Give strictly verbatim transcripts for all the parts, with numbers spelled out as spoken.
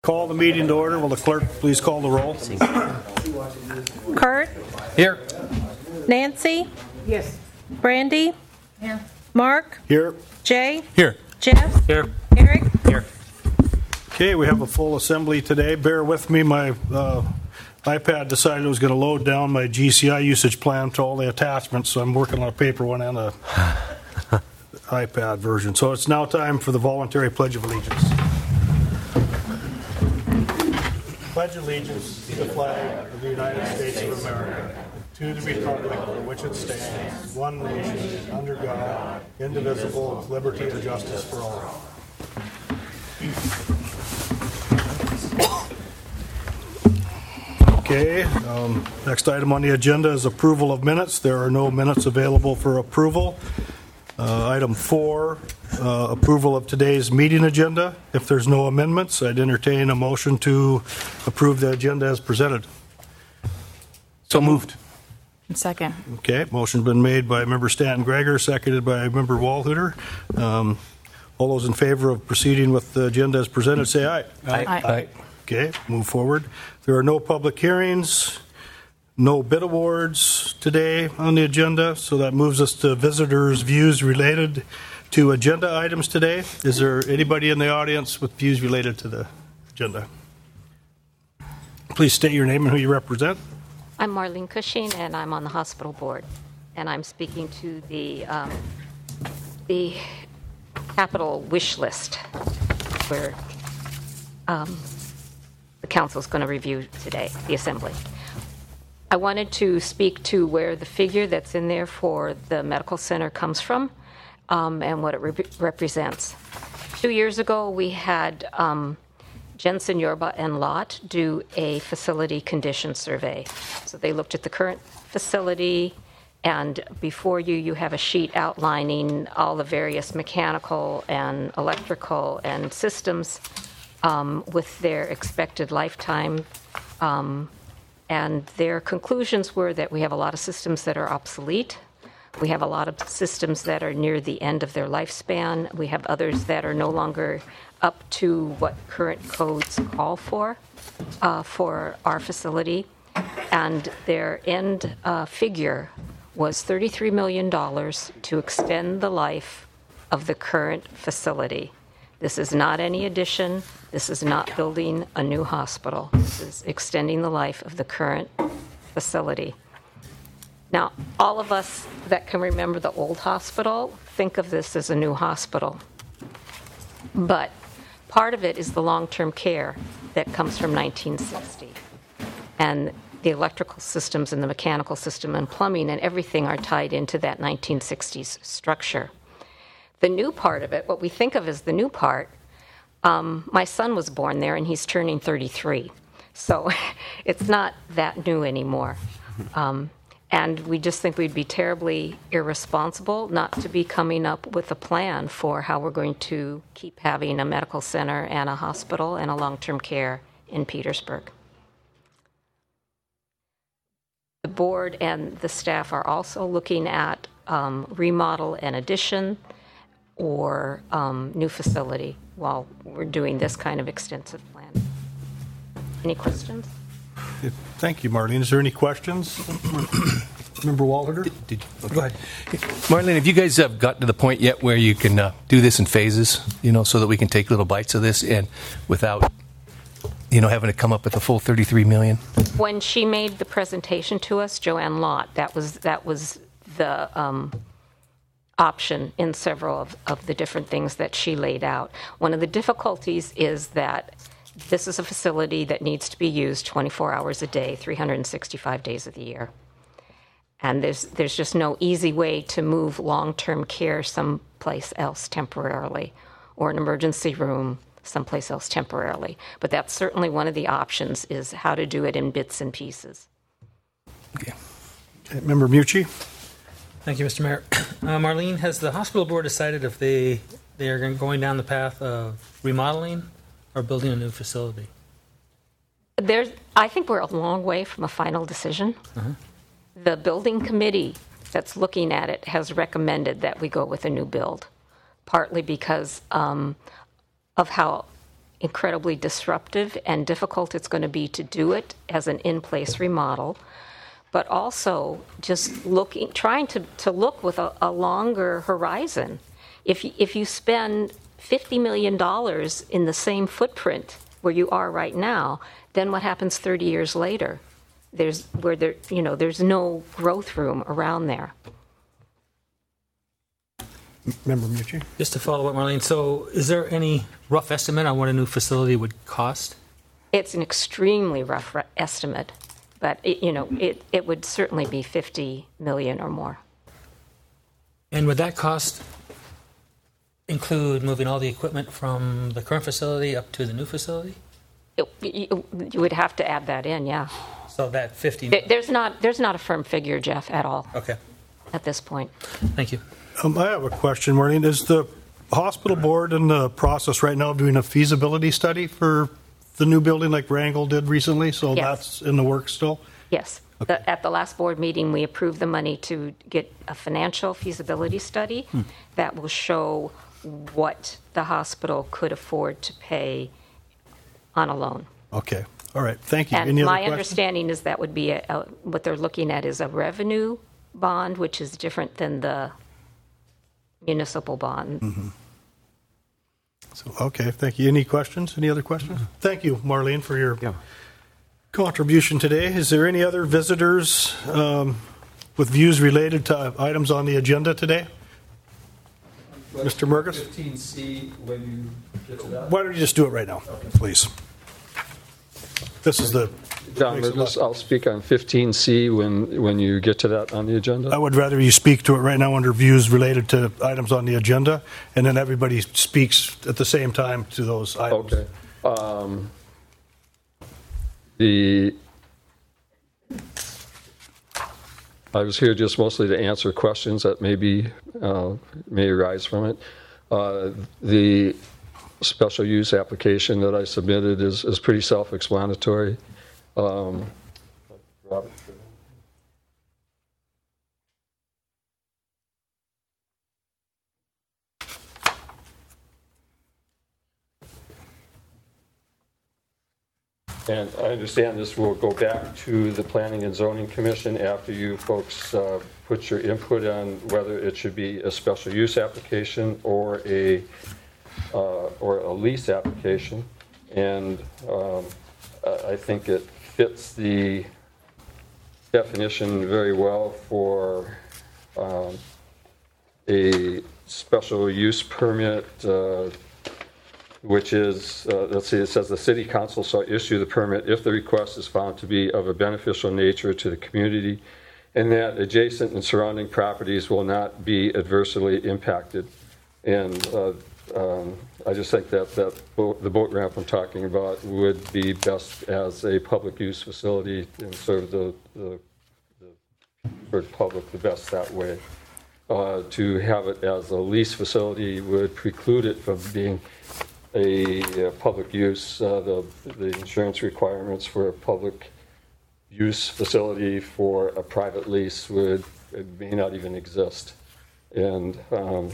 Call the meeting to order. Will the clerk please call the roll? Kurt? Here. Nancy? Yes. Brandy? Here. Mark? Here. Jay? Here. Jeff? Here. Eric? Here. Okay, we have a full assembly today. Bear with me. My uh, iPad decided it was going to load down my G C I usage plan to all the attachments, so I'm working on a paper one and a iPad version. So it's now time for the voluntary Pledge of Allegiance. Pledge allegiance to the flag of the United States of America, to the republic for which it stands, one nation, under God, indivisible, with liberty and justice for all. Okay, um, next item on the agenda is approval of minutes. There are no minutes available for approval. Uh, item four, uh, approval of today's meeting agenda. If there's no amendments, I'd entertain a motion to approve the agenda as presented. So moved. Second. Okay, motion's been made by member Stanton Greger, seconded by member Walhuter. Um, all those in favor of proceeding with the agenda as presented, say aye. Aye. Aye. Okay, move forward. There are no public hearings, no bid awards today on the agenda, so that moves us to visitors' views related to agenda items today. Is there anybody in the audience with views related to the agenda? Please state your name and who you represent. I'm Marlene Cushing, and I'm on the hospital board, and I'm speaking to the um, the capital wish list, where um, the council is going to review today, the assembly. I wanted to speak to where the figure that's in there for the medical center comes from um, and what it re- represents. Two years ago, we had um, Jensen, Yorba, and Lott do a facility condition survey. So they looked at the current facility, and before you, you have a sheet outlining all the various mechanical and electrical and systems um, with their expected lifetime. Um, and their conclusions were that we have a lot of systems that are obsolete. We have a lot of systems that are near the end of their lifespan. We have others that are no longer up to what current codes call for uh, for our facility. And their end uh, figure was thirty-three million dollars to extend the life of the current facility. This is not any addition. This is not building a new hospital. This is extending the life of the current facility. Now, all of us that can remember the old hospital think of this as a new hospital. But part of it is the long-term care that comes from nineteen sixty. And the electrical systems and the mechanical system and plumbing and everything are tied into that nineteen sixties structure. The new part of it, what we think of as the new part, um, my son was born there and he's turning thirty-three. So it's not that new anymore. Um, and we just think we'd be terribly irresponsible not to be coming up with a plan for how we're going to keep having a medical center and a hospital and a long-term care in Petersburg. The board and the staff are also looking at um, remodel and addition or um, new facility while we're doing this kind of extensive plan. Any questions? Thank you, Marlene. Is there any questions? Member Walter? Did, did you, okay. Go ahead. Marlene, have you guys uh, gotten to the point yet where you can uh, do this in phases, you know, so that we can take little bites of this and without, you know, having to come up with the full thirty-three million dollars? When she made the presentation to us, Joanne Lott, that was that was the um, option in several of, of the different things that she laid out. One of the difficulties is that this is a facility that needs to be used twenty-four hours a day, three hundred sixty-five days of the year. And there's there's just no easy way to move long-term care someplace else temporarily, or an emergency room someplace else temporarily. But that's certainly one of the options, is how to do it in bits and pieces. Okay. Member Mucci? Thank you, Mister Mayor. Uh, Marlene, has the hospital board decided if they, they are going down the path of remodeling or building a new facility? There's, I think we're a long way from a final decision. Uh-huh. The building committee that's looking at it has recommended that we go with a new build, partly because um, of how incredibly disruptive and difficult it's going to be to do it as an in-place remodel, but also just looking, trying to, to look with a, a longer horizon. If, if you spend fifty million dollars in the same footprint where you are right now, then what happens thirty years later? There's where there, you know, there's no growth room around there. Member Mucci? Just to follow up, Marlene, so is there any rough estimate on what a new facility would cost? It's an extremely rough re- estimate, but it, you know, it, it would certainly be fifty million or more. And would that cost include moving all the equipment from the current facility up to the new facility? It, you, you would have to add that in, yeah. So that fifty. There- There's not, there's not a firm figure, Jeff, at all Okay, at this point. thank you. Um, I have a question, Marlene. Is the hospital board in the process right now of doing a feasibility study for the new building like Wrangell did recently? So Yes. that's in the works still? Yes. The, at the last board meeting, we approved the money to get a financial feasibility study that will show what the hospital could afford to pay on a loan. Okay. All right. Thank you. And Any other my questions? understanding is that would be a, a, what they're looking at is a revenue bond, which is different than the municipal bond. Mm-hmm. So, okay. Thank you. Any questions? Any other questions? Thank you, Marlene, for your contribution today. Is there any other visitors um, with views related to items on the agenda today? Mister Mergus? fifteen C, when you get to that. Why don't you just do it right now, please? This is the. John Mergus, I'll speak on fifteen C when, when you get to that on the agenda. I would rather you speak to it right now under views related to items on the agenda, and then everybody speaks at the same time to those items. Okay. Um, The, I was here just mostly to answer questions that maybe uh, may arise from it. Uh, The special use application that I submitted is, is pretty self-explanatory. Um, Robert? And I understand this will go back to the Planning and Zoning Commission after you folks uh, put your input on whether it should be a special use application or a uh, or a lease application. And um, I I think it fits the definition very well for um, a special use permit, uh, which is, uh, let's see, it says the city council shall issue the permit if the request is found to be of a beneficial nature to the community and that adjacent and surrounding properties will not be adversely impacted. And uh, um, I just think that, that boat, the boat ramp I'm talking about would be best as a public use facility and serve the, the, the for the public the best that way. Uh, to have it as a lease facility would preclude it from being a, a public use. Uh, the, the insurance requirements for a public use facility for a private lease would it may not even exist. And um,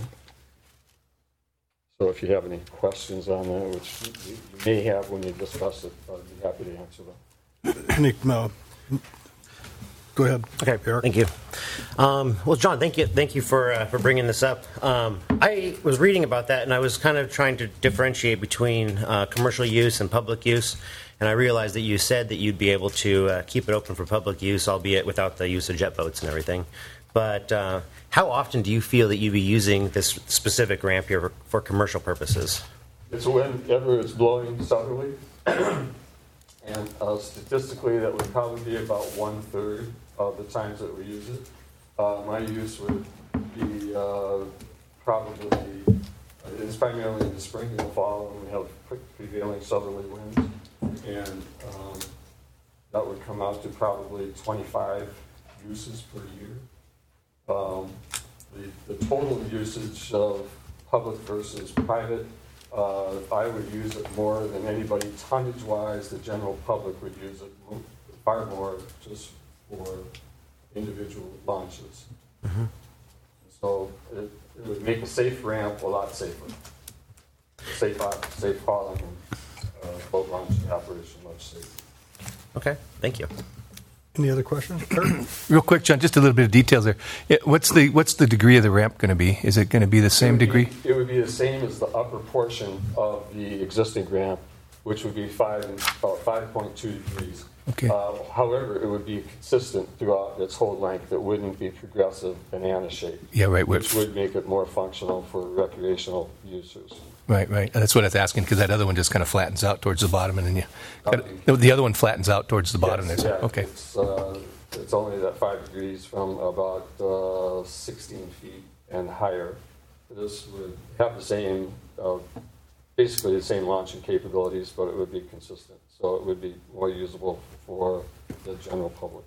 so if you have any questions on that, which you may have when you discuss it, I'd be happy to answer them. Any, uh, go ahead. Okay, Eric. thank you. Um, well, John, thank you, thank you for uh, for bringing this up. Um, I was reading about that, and I was kind of trying to differentiate between uh, commercial use and public use. And I realized that you said that you'd be able to uh, keep it open for public use, albeit without the use of jet boats and everything. But uh, how often do you feel that you'd be using this specific ramp here for, for commercial purposes? It's whenever it's blowing southerly. And uh, statistically, that would probably be about one-third of the times that we use it. Uh, my use would be uh, probably, it's primarily in the spring and the fall when we have prevailing southerly winds. And um, that would come out to probably twenty-five uses per year. Um, the, the total usage of public versus private, Uh, I would use it more than anybody tonnage-wise. The general public would use it far more just for individual launches. Mm-hmm. So it, it would make a safe ramp a lot safer. Safe, safe hauling. boat launch operation much safer. Okay, thank you. Any other questions? Kurt? Real quick, John, just a little bit of details there. Yeah, What's the what's the degree of the ramp going to be? Is it going to be the same It would be- degree? It would be the same as the upper portion of the existing ramp, which would be five, about five point two degrees. Okay. Uh, However, it would be consistent throughout its whole length. It wouldn't be progressive banana shaped. Yeah, right. Which would make it more functional for recreational users. Right, right. That's what I was asking, because that other one just kind of flattens out towards the bottom, and then you. Got, the other one flattens out towards the bottom. Yes, there. yeah, Okay. It's, uh, it's only that five degrees from about uh, sixteen feet and higher. This would have the same, uh, basically the same launching capabilities, but it would be consistent. So it would be more usable for the general public.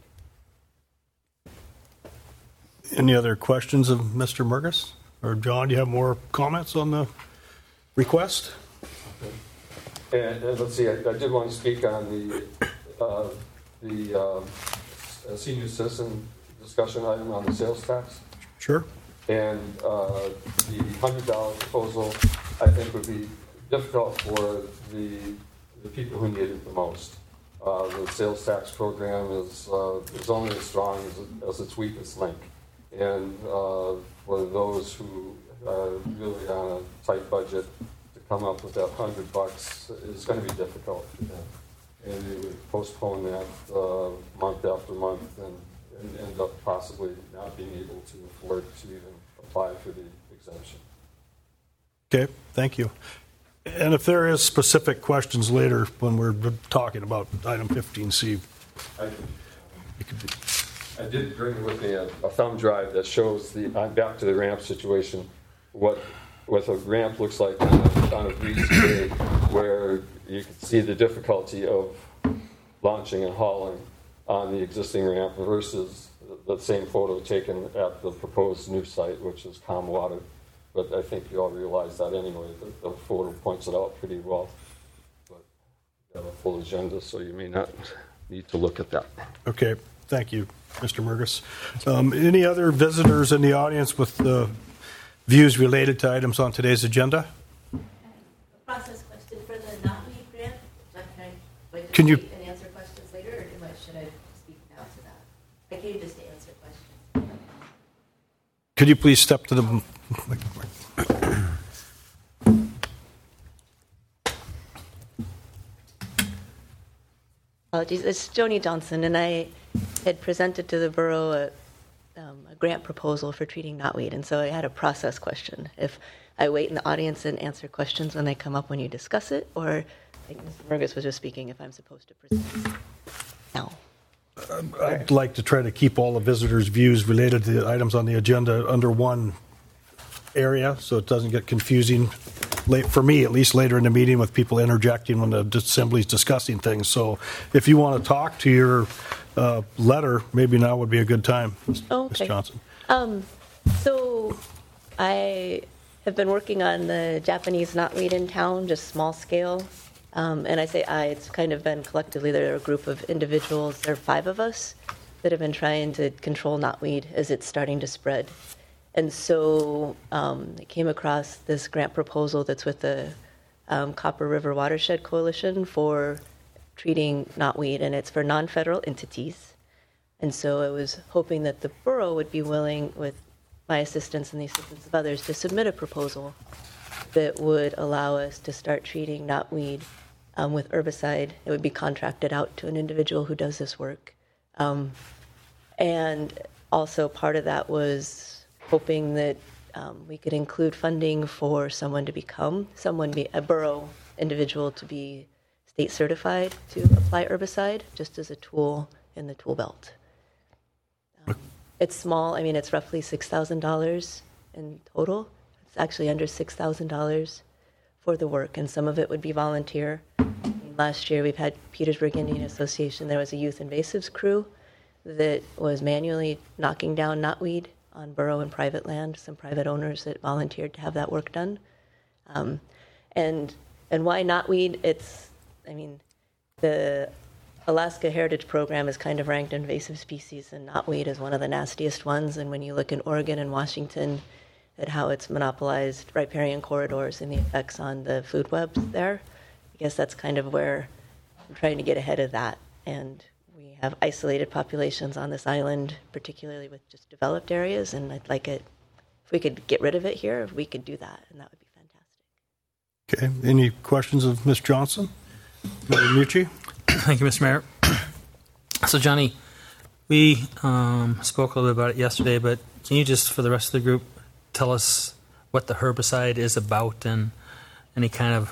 Any other questions of Mister Murgis? Or John, do you have more comments on the request? And, and let's see, I, I did want to speak on the uh, the um, senior citizen discussion item on the sales tax. Sure. And uh, the hundred dollar proposal, I think, would be difficult for the the people who need it the most. Uh, the sales tax program is uh, is only as strong as, as its weakest link, and uh, for those who are really on a tight budget, to come up with that hundred bucks is going to be difficult for them, and they would postpone that uh, month after month, and, and end up possibly not being able to afford to even apply for the exemption. Okay, thank you. And if there is specific questions later when we're talking about item fifteen C, I, I did bring with me a, a thumb drive that shows the, I'm back to the ramp situation, what what a ramp looks like on a, on a breezy day, where you can see the difficulty of launching and hauling on the existing ramp versus the, the same photo taken at the proposed new site, which is calm water. But I think you all realize that anyway. The, the photo points it out pretty well. But you have a full agenda, so you may not need to look at that. okay, thank you, Mister Murgis. Um, any other visitors in the audience with uh, views related to items on today's agenda? A process question for the Knotweed grant. Like, can I wait to Can you- speak and answer questions later, or am I, should I speak now to that? I came just to answer questions. Could you please step to the... Apologies. It's Joni Johnson, and I had presented to the borough a, um, a grant proposal for treating knotweed, and so I had a process question. If I wait in the audience and answer questions when they come up when you discuss it, or like Mister Murgis was just speaking, if I'm supposed to present now. I'd like to try to keep all the visitors' views related to the items on the agenda under one area, so it doesn't get confusing, late, for me at least, later in the meeting with people interjecting when the assembly's discussing things. So if you want to talk to your uh, letter, maybe now would be a good time, Miz Oh, okay. Johnson. Um, so I have been working on the Japanese knotweed in town, just small scale. Um, and I say I, it's kind of been collectively, there are a group of individuals, there are five of us that have been trying to control knotweed as it's starting to spread. And so um, I came across this grant proposal that's with the um, Copper River Watershed Coalition for treating knotweed, and it's for non-federal entities. And so I was hoping that the borough would be willing, with my assistance and the assistance of others, to submit a proposal that would allow us to start treating knotweed um, with herbicide. It would be contracted out to an individual who does this work. Um, and also part of that was hoping that um, we could include funding for someone to become, someone, be a borough individual to be state certified to apply herbicide, just as a tool in the tool belt. Um, it's small. I mean, it's roughly six thousand dollars in total. It's actually under six thousand dollars for the work, and some of it would be volunteer. I mean, last year, we've had Petersburg Indian Association. There was a youth invasives crew that was manually knocking down knotweed on borough and private land, some private owners that volunteered to have that work done. Um, and and why knotweed? It's, I mean, the Alaska Heritage Program is kind of ranked invasive species, and knotweed is one of the nastiest ones. And when you look in Oregon and Washington at how it's monopolized riparian corridors and the effects on the food webs there, I guess that's kind of where I'm trying to get ahead of that. And we have isolated populations on this island, particularly with just developed areas, and I'd like it, if we could get rid of it here, if we could do that, and that would be fantastic. Okay. Any questions of Miz Johnson? Member Mucci? Thank you, Mister Mayor. So, Johnny, we um, spoke a little bit about it yesterday, but can you just, for the rest of the group, tell us what the herbicide is about and any kind of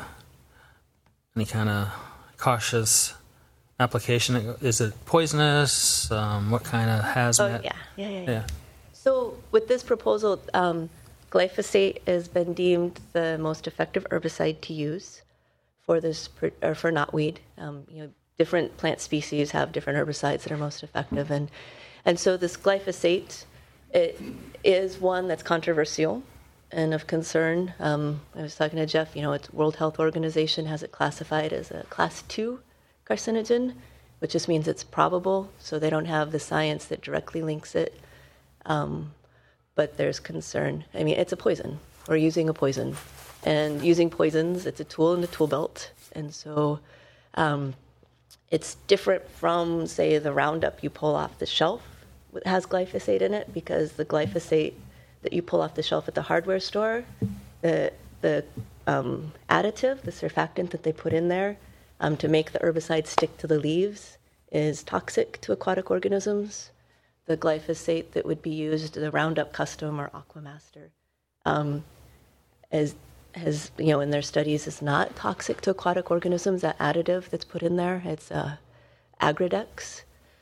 any kind of cautious application? Is it poisonous? Um, what kind of hazmat? Oh, yeah. Yeah, yeah, yeah. Yeah. So with this proposal, um, glyphosate has been deemed the most effective herbicide to use for this or for knotweed. Um, you know, different plant species have different herbicides that are most effective, and and so this glyphosate, it is one that's controversial and of concern. Um, I was talking to Jeff. You know, it's World Health Organization has it classified as a class two carcinogen, which just means it's probable. So they don't have the science that directly links it. Um, but there's concern. I mean, it's a poison. We're using a poison. And using poisons, it's a tool in the tool belt. And so um, it's different from, say, the Roundup you pull off the shelf that has glyphosate in it, because the glyphosate that you pull off the shelf at the hardware store, the, the um, additive, the surfactant that they put in there um, to make the herbicide stick to the leaves is toxic to aquatic organisms. The glyphosate that would be used, the Roundup Custom or Aquamaster, um, is, has, you know, in their studies is not toxic to aquatic organisms. That additive that's put in there, it's uh, Agridex.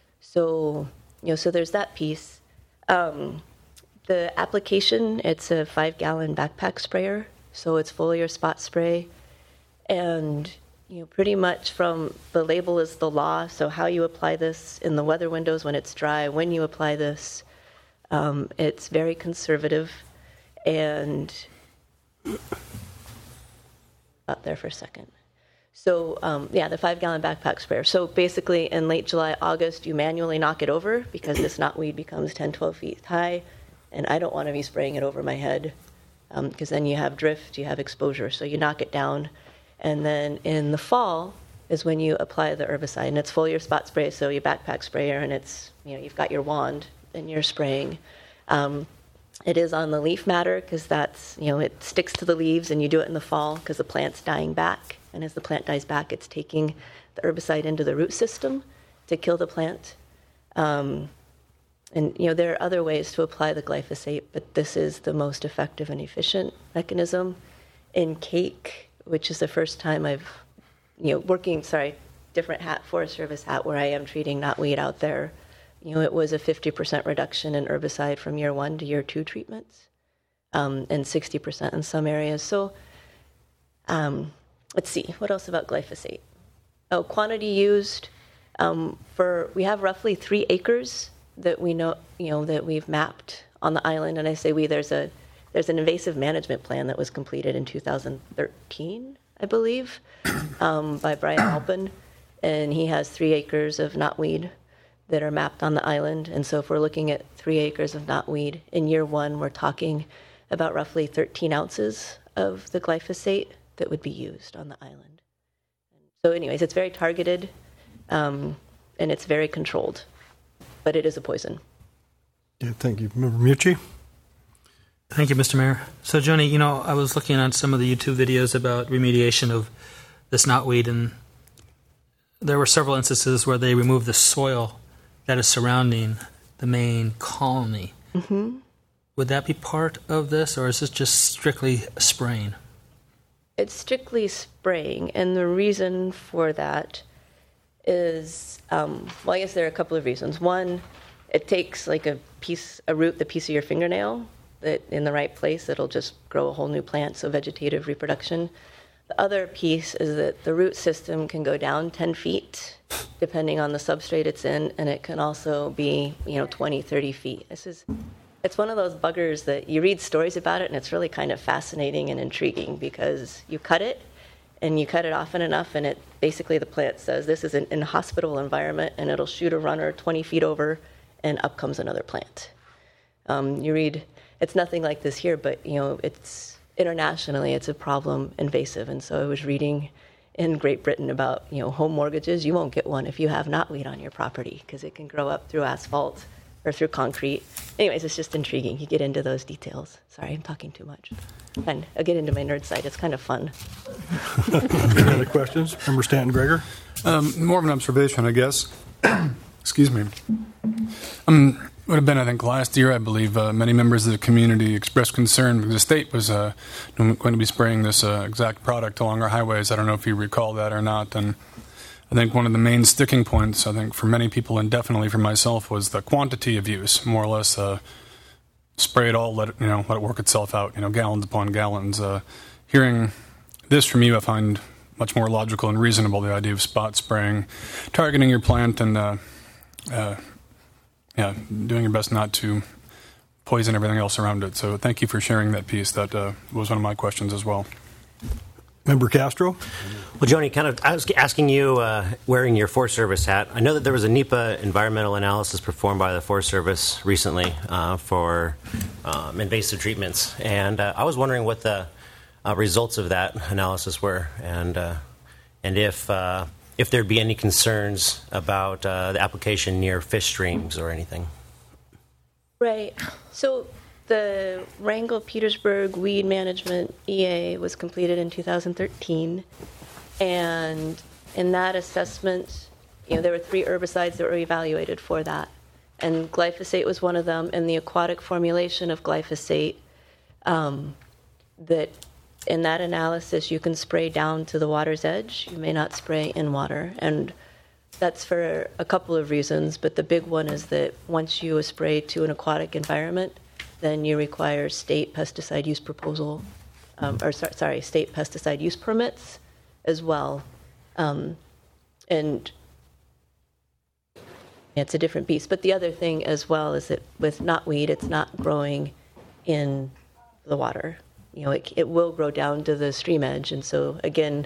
So, you know, so there's that piece. Um, the application, it's a five-gallon backpack sprayer, so it's foliar spot spray, and you know, pretty much from the label is the law. So how you apply this in the weather windows when it's dry, when you apply this, um, it's very conservative. And up there for a second. So um, yeah, the five-gallon backpack sprayer. So basically, in late July, August, you manually knock it over because this knotweed becomes ten, twelve feet high, and I don't want to be spraying it over my head because um, then you have drift, you have exposure. So you knock it down. And then in the fall is when you apply the herbicide, and it's foliar spot spray, so you backpack sprayer, and it's, you know, you've got your wand and you're spraying. Um, it is on the leaf matter because that's, you know, it sticks to the leaves, and you do it in the fall because the plant's dying back, and as the plant dies back, it's taking the herbicide into the root system to kill the plant. Um, and you know, there are other ways to apply the glyphosate, but this is the most effective and efficient mechanism. In cake, which is the first time I've, you know, working, sorry, different hat, Forest Service hat, where I am treating knotweed out there. You know, it was a fifty percent reduction in herbicide from year one to year two treatments, um, and sixty percent in some areas. So um, let's see, what else about glyphosate? Oh, quantity used. Um, for, we have roughly three acres that we know, you know, that we've mapped on the island. And I say we, there's a, There's an invasive management plan that was completed in two thousand thirteen, I believe, um, by Brian Alpin, and he has three acres of knotweed that are mapped on the island. And so if we're looking at three acres of knotweed, in year one, we're talking about roughly thirteen ounces of the glyphosate that would be used on the island. So anyways, it's very targeted, um, and it's very controlled, but it is a poison. Yeah, thank you. Member Mucci? Thank you, Mister Mayor. So, Joni, you know, I was looking on some of the YouTube videos about remediation of this knotweed, and there were several instances where they removed the soil that is surrounding the main colony. Mm-hmm. Would that be part of this, or is this just strictly spraying? It's strictly spraying, and the reason for that is, um, well, I guess there are a couple of reasons. One, it takes like a piece, a root, the piece of your fingernail, that in the right place, it'll just grow a whole new plant, so vegetative reproduction. The other piece is that the root system can go down ten feet, depending on the substrate it's in, and it can also be, you know, twenty, thirty feet. This is, it's one of those buggers that you read stories about it, and it's really kind of fascinating and intriguing because you cut it, and you cut it often enough, and it basically the plant says this is an inhospitable environment, and it'll shoot a runner twenty feet over, and up comes another plant. Um, you read. It's nothing like this here, but you know, it's internationally it's a problem, invasive. And so I was reading in Great Britain about, you know, home mortgages. You won't get one if you have knotweed on your property because it can grow up through asphalt or through concrete. Anyways, it's just intriguing. You get into those details. Sorry, I'm talking too much. And I'll get into my nerd side. It's kind of fun. Any other questions? Member Stanton Gregor? Um, more of an observation, I guess. Excuse me. Um, would have been, I think, last year, I believe, uh, many members of the community expressed concern because the state was uh, going to be spraying this uh, exact product along our highways. I don't know if you recall that or not. And I think one of the main sticking points, I think, for many people and definitely for myself, was the quantity of use. More or less, uh, spray it all, let it, you know, let it work itself out. You know, gallons upon gallons. Uh, hearing this from you, I find much more logical and reasonable, the idea of spot spraying, targeting your plant, and uh, uh, yeah, doing your best not to poison everything else around it. So thank you for sharing that piece. That uh, was one of my questions as well. Member Castro? Well, Joni, kind of, I was asking you, uh, wearing your Forest Service hat, I know that there was a NEPA environmental analysis performed by the Forest Service recently uh, for um, invasive treatments, and uh, I was wondering what the uh, results of that analysis were, and uh, and if uh, if there'd be any concerns about uh, the application near fish streams or anything. Right. So the Wrangell-Petersburg Weed Management E A was completed in two thousand thirteen, and in that assessment, you know, there were three herbicides that were evaluated for that, and glyphosate was one of them, and the aquatic formulation of glyphosate, um, that in that analysis you can spray down to the water's edge. You may not spray in water, and that's for a couple of reasons, but the big one is that once you spray to an aquatic environment, then you require state pesticide use proposal, um, or so, sorry, state pesticide use permits as well. Um, and it's a different beast. But the other thing as well is that with knotweed, it's not growing in the water. You know, it, it will grow down to the stream edge. And so, again,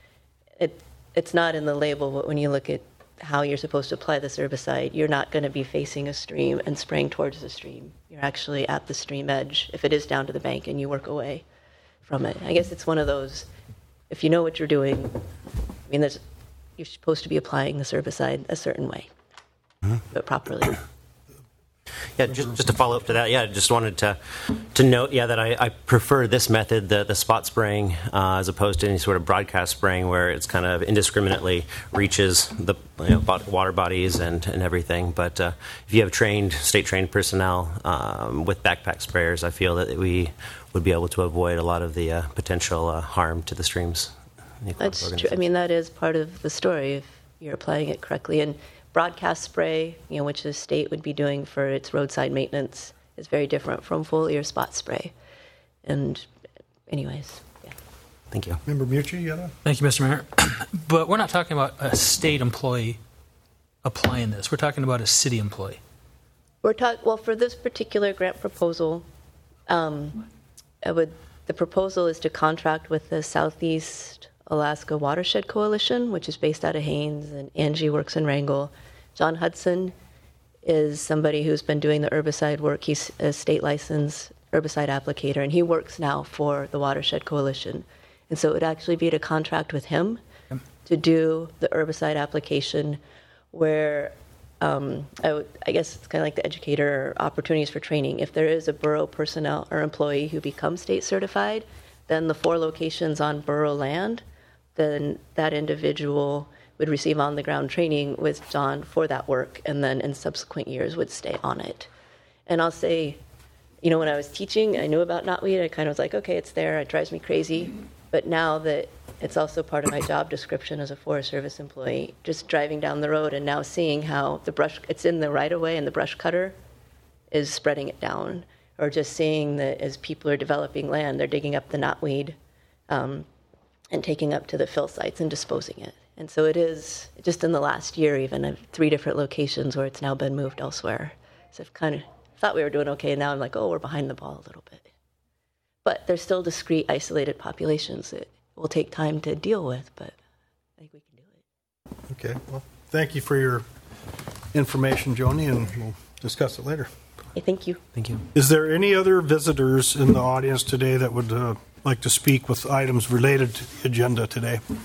it it's not in the label, but when you look at how you're supposed to apply this herbicide, you're not going to be facing a stream and spraying towards the stream. You're actually at the stream edge if it is down to the bank and you work away from it. I guess it's one of those, if you know what you're doing, I mean, there's, you're supposed to be applying this herbicide a certain way, mm-hmm. but properly. Yeah, just, just to follow up to that, yeah, I just wanted to to note, yeah, that I, I prefer this method, the, the spot spraying, uh, as opposed to any sort of broadcast spraying where it's kind of indiscriminately reaches the you know, water bodies and, and everything. But uh, if you have trained, state-trained personnel um, with backpack sprayers, I feel that we would be able to avoid a lot of the uh, potential uh, harm to the streams. That's true. I mean, that is part of the story if you're applying it correctly. And broadcast spray, you know, which the state would be doing for its roadside maintenance, is very different from foliar spot spray. And anyways, yeah. Thank you. Member Mucci, you have Thank you, Mister Mayor. But we're not talking about a state employee applying this. We're talking about a city employee. We're talking, well, for this particular grant proposal, um, I would, the proposal is to contract with the Southeast Alaska Watershed Coalition, which is based out of Haines, and Angie works in Wrangell. John Hudson is somebody who's been doing the herbicide work. He's a state licensed herbicide applicator, and he works now for the Watershed Coalition. And so it would actually be to contract with him yep. to do the herbicide application where um, I, would, I guess it's kind of like the educator opportunities for training. If there is a borough personnel or employee who becomes state certified, then the four locations on borough land, then that individual would receive on-the-ground training with John for that work, and then in subsequent years would stay on it. And I'll say, you know, when I was teaching, I knew about knotweed. I kind of was like, okay, it's there. It drives me crazy. But now that it's also part of my job description as a Forest Service employee, just driving down the road and now seeing how the brush, it's in the right-of-way and the brush cutter is spreading it down, or just seeing that as people are developing land, they're digging up the knotweed um, and taking up to the fill sites and disposing it. And so it is, just in the last year even, of three different locations where it's now been moved elsewhere. So I've kind of thought we were doing okay, and now I'm like, oh, we're behind the ball a little bit. But there's still discrete, isolated populations that will take time to deal with, but I think we can do it. Okay, well, thank you for your information, Joni, and we'll discuss it later. Hey, thank you. Thank you. Is there any other visitors in the audience today that would uh, like to speak with items related to the agenda today?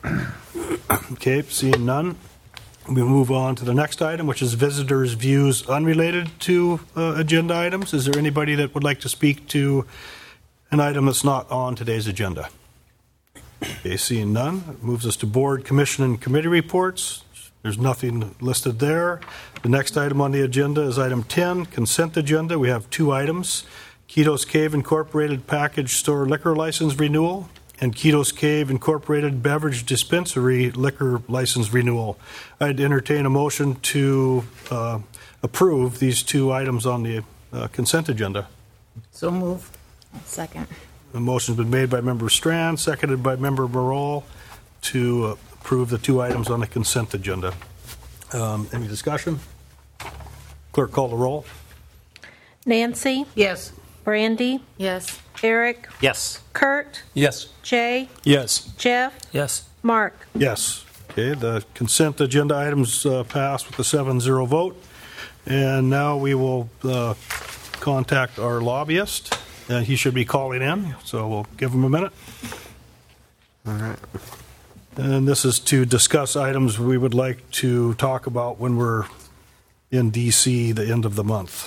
Okay, seeing none, we move on to the next item, which is visitors' views unrelated to uh, agenda items. Is there anybody that would like to speak to an item that's not on today's agenda? Okay, seeing none, it moves us to board, commission, and committee reports. There's nothing listed there. The next item on the agenda is item ten, consent agenda. We have two items, Keto's Cave Incorporated Package Store Liquor License Renewal and Keto's Cave Incorporated Beverage Dispensary Liquor License Renewal. I'd entertain a motion to uh, approve these two items on the uh, consent agenda. So move. Second. The motion's been made by Member Strand, seconded by Member Morrell to uh, approve the two items on the consent agenda. Um, Any discussion? Clerk, call the roll. Nancy, Yes. Brandy, Yes. Eric, Yes. Kurt, Yes. Jay, Yes. Jeff, Yes. Mark. Yes. Okay, the consent agenda items uh, pass with a seven zero vote. And now we will uh, contact our lobbyist. Uh, he should be calling in, so we'll give him a minute. All right. And this is to discuss items we would like to talk about when we're in D C the end of the month.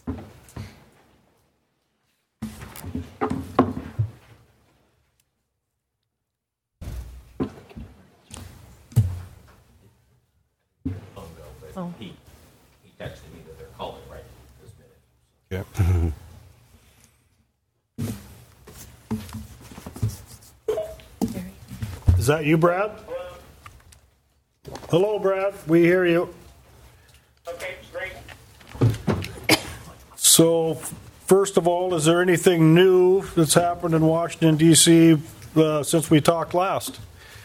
Oh. He, he texted me that they're calling right this minute. Okay. Is that you, Brad? Hello, Brad. We hear you. Okay, great. So, first of all, is there anything new that's happened in Washington, D C uh, since we talked last?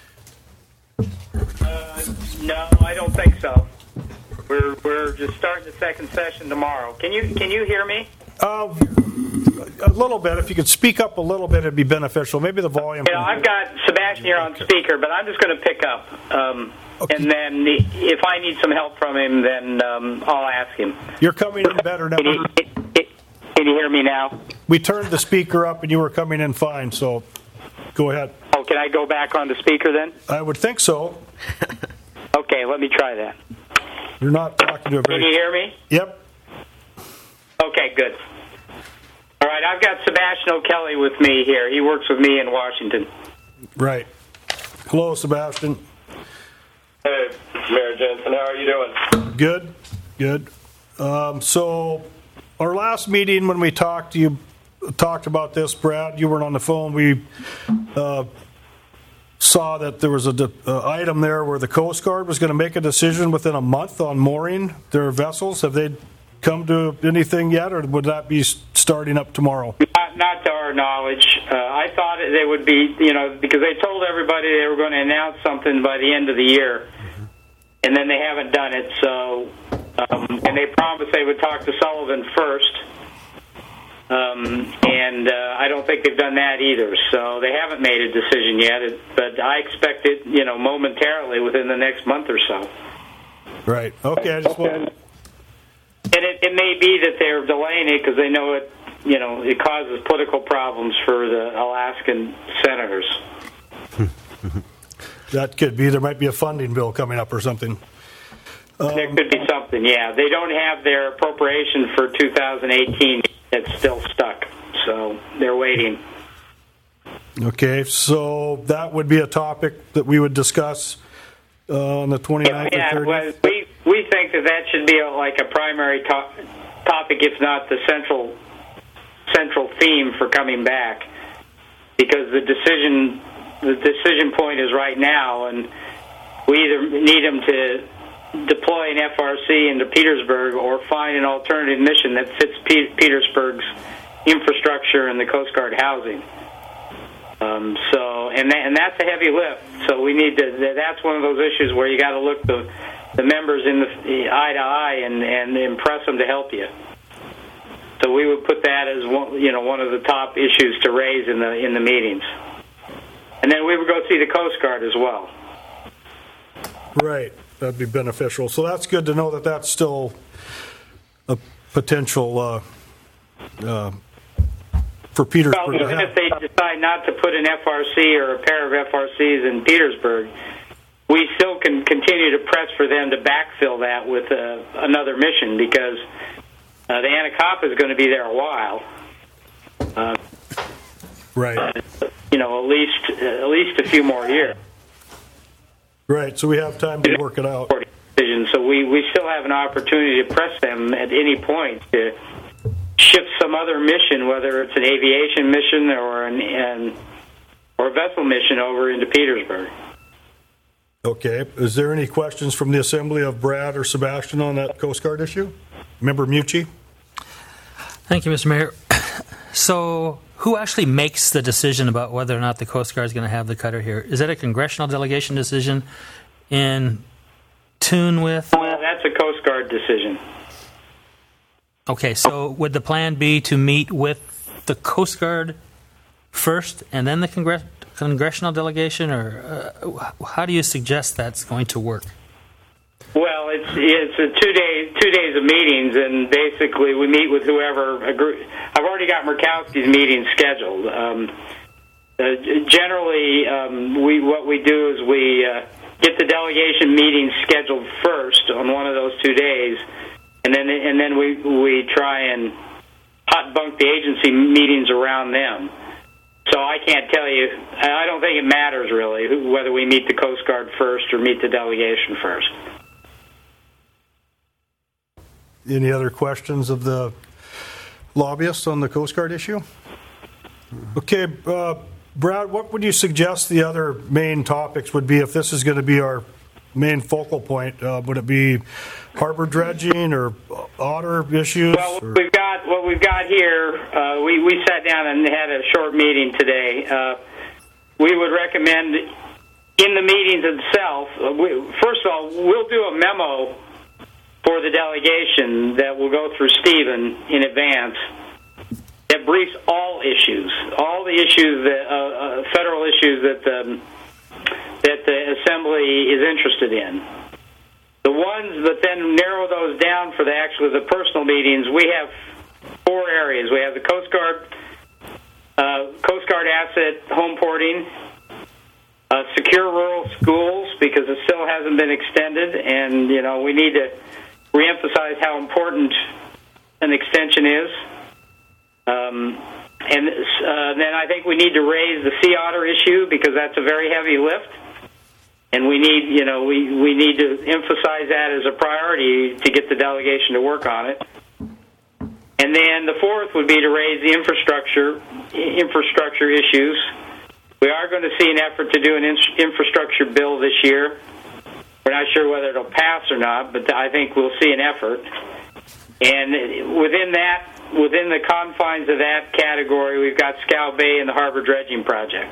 Uh, no, I don't think so. We're we're just starting the second session tomorrow. Can you can you hear me? Uh, a little bit. If you could speak up a little bit, it'd be beneficial. Maybe the volume. Yeah, I've got Sebastian here on speaker, but I'm just going to pick up. Um, Okay. And then the, if I need some help from him, then um, I'll ask him. You're coming in better now. Can you, can you hear me now? We turned the speaker up and you were coming in fine, so go ahead. Oh, can I go back on the speaker then? I would think so. Okay, let me try that. You're not talking to a very... Can you hear me? Yep. Okay, good. All right, I've got Sebastian O'Kelly with me here. He works with me in Washington. Right. Hello, Sebastian. Hey, Mayor Jensen, how are you doing? Good, good. Um, so, our last meeting when we talked, you talked about this, Brad. You weren't on the phone. We uh, saw that there was a de- uh, item there where the Coast Guard was going to make a decision within a month on mooring their vessels. Have they come to anything yet, or would that be starting up tomorrow? Not, not to our knowledge. Uh, I thought they would be, you know, because they told everybody they were going to announce something by the end of the year, and then they haven't done it. So, um, and they promised they would talk to Sullivan first, um, and uh, I don't think they've done that either. So they haven't made a decision yet, but I expect it, you know, momentarily within the next month or so. Right. Okay. I just wanted. And it, it may be that they're delaying it because they know it, you know, it causes political problems for the Alaskan senators. That could be. There might be a funding bill coming up or something. Um, there could be something, yeah. They don't have their appropriation for two thousand eighteen. It's still stuck, so they're waiting. Okay, so that would be a topic that we would discuss uh, on the twenty-ninth Yeah, or yeah thirtieth? well, we, we think that that should be a, like a primary to- topic, if not the central central theme for coming back, because the decision the decision point is right now, and we either need them to deploy an F R C into Petersburg or find an alternative mission that fits P- Petersburg's infrastructure and the Coast Guard housing. Um, so, and that, and that's a heavy lift. So we need to. That's one of those issues where you got to look the the members in the, the eye to eye and, and impress them to help you. So we would put that as one, you know, one of the top issues to raise in the in the meetings. And then we would go see the Coast Guard as well. Right, that'd be beneficial. So that's good to know that that's still a potential uh, uh, for Petersburg Well, to even have. if they decide not to put an F R C or a pair of F R Cs in Petersburg, we still can continue to press for them to backfill that with uh, another mission because uh, the Anacapa is going to be there a while. Uh, Right. You know, at least at least a few more years. Right, so we have time to work it out. Decision. So we, we still have an opportunity to press them at any point to shift some other mission, whether it's an aviation mission or an, an or a vessel mission over into Petersburg. Okay, is there any questions from the Assembly of Brad or Sebastian on that Coast Guard issue? Member Mucci? Thank you, Mister Mayor. So, who actually makes the decision about whether or not the Coast Guard is going to have the cutter here? Is that a congressional delegation decision in tune with? Well, that's a Coast Guard decision. Okay, so would the plan be to meet with the Coast Guard first and then the congress- congressional delegation, or uh, how do you suggest that's going to work? Well, it's it's a two day two days of meetings, and basically we meet with whoever. Agree. I've already got Murkowski's meeting scheduled. Um, uh, generally, um, we what we do is we uh, get the delegation meeting scheduled first on one of those two days, and then and then we we try and hot bunk the agency meetings around them. So I can't tell you. I don't think it matters really whether we meet the Coast Guard first or meet the delegation first. Any other questions of the lobbyists on the Coast Guard issue? Okay, uh, Brad, what would you suggest the other main topics would be if this is going to be our main focal point? Uh, would it be harbor dredging or otter issues? Well, or? we've got what we've got here. Uh, we we sat down and had a short meeting today. Uh, we would recommend in the meetings itself. Uh, we, first of all, we'll do a memo for the delegation that will go through Stephen in advance that briefs all issues, all the issues that uh, uh, federal issues that the that the Assembly is interested in. The ones that then narrow those down for the actually the personal meetings, we have four areas. We have the Coast Guard, uh, Coast Guard asset home porting, uh, secure rural schools because it still hasn't been extended, and you know we need to reemphasize how important an extension is. Um, and uh, then I think we need to raise the sea otter issue because that's a very heavy lift. And we need, you know, we, we need to emphasize that as a priority to get the delegation to work on it. And then the fourth would be to raise the infrastructure infrastructure issues. We are going to see an effort to do an in- infrastructure bill this year. We're not sure whether it'll pass or not, but I think we'll see an effort. And within that, within the confines of that category, we've got Scow Bay and the harbor dredging project.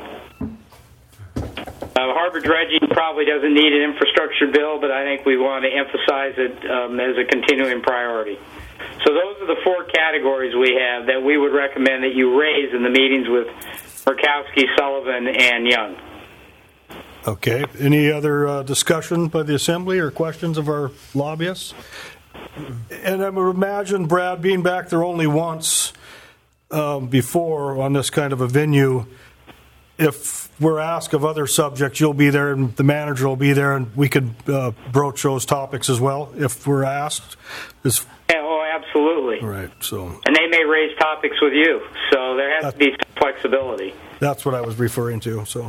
Uh, harbor dredging probably doesn't need an infrastructure bill, but I think we want to emphasize it um, as a continuing priority. So those are the four categories we have that we would recommend that you raise in the meetings with Murkowski, Sullivan, and Young. Okay. Any other uh, discussion by the Assembly or questions of our lobbyists? And I would imagine, Brad, being back there only once um, before on this kind of a venue, if we're asked of other subjects, you'll be there and the manager will be there, and we could uh, broach those topics as well if we're asked. Is Yeah, oh, absolutely. right. So And they may raise topics with you, so there has to be some flexibility. that's what I was referring to. So.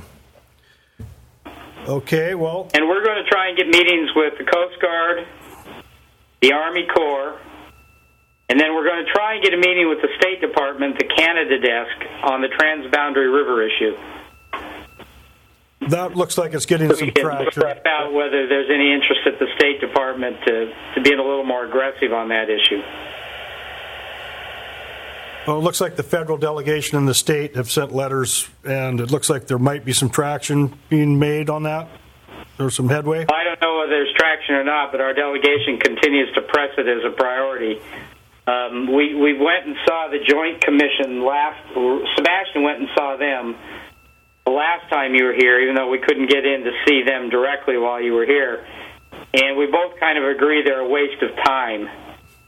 Okay, well. And we're going to try and get meetings with the Coast Guard, the Army Corps, and then we're going to try and get a meeting with the State Department, the Canada desk, on the transboundary river issue. That looks like it's getting some traction. About whether there's any interest at the State Department to, to being a little more aggressive on that issue. Well, it looks like the federal delegation and the state have sent letters, and it looks like there might be some traction being made on that. There's some headway. I don't know whether there's traction or not, but our delegation continues to press it as a priority. Um, we, we went and saw the Joint Commission last, Sebastian went and saw them the last time you were here, even though we couldn't get in to see them directly while you were here. And we both kind of agree they're a waste of time.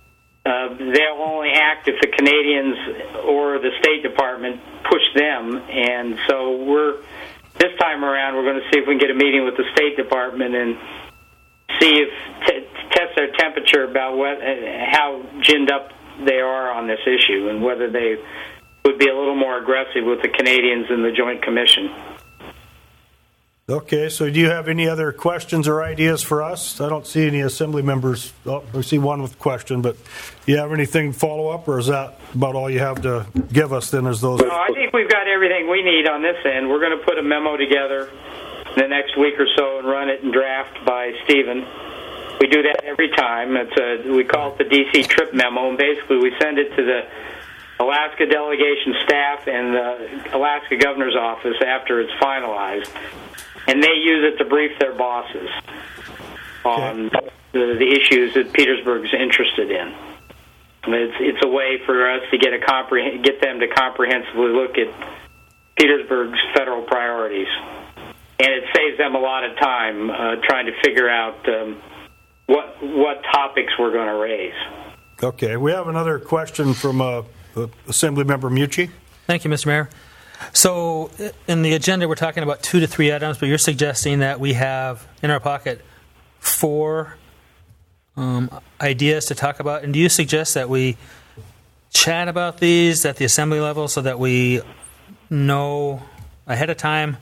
uh, they'll only act if the Canadians or the State Department push them. And so we're this time around we're going to see if we can get a meeting with the State Department and see if t- test their temperature about what how ginned up they are on this issue and whether they would be a little more aggressive with the Canadians and the Joint Commission. Okay, so do you have any other questions or ideas for us? I don't see any assembly members. Oh, I see one with a question, but do you have anything to follow up, or is that about all you have to give us then as those? No, I think we've got everything we need on this end. We're going to put a memo together in the next week or so and run it in draft by Stephen. We do that every time. It's a, we call it the D C trip memo, and basically we send it to the Alaska delegation staff and the Alaska governor's office after it's finalized. And they use it to brief their bosses on okay. the, the issues that Petersburg's interested in. And it's it's a way for us to get a compreh- get them to comprehensively look at Petersburg's federal priorities, and it saves them a lot of time uh, trying to figure out um, what what topics we're going to raise. Okay, we have another question from uh, Assembly Member Mucci. Thank you, Mister Mayor. So in the agenda, we're talking about two to three items, but you're suggesting that we have in our pocket four um, ideas to talk about. And do you suggest that we chat about these at the assembly level so that we know ahead of time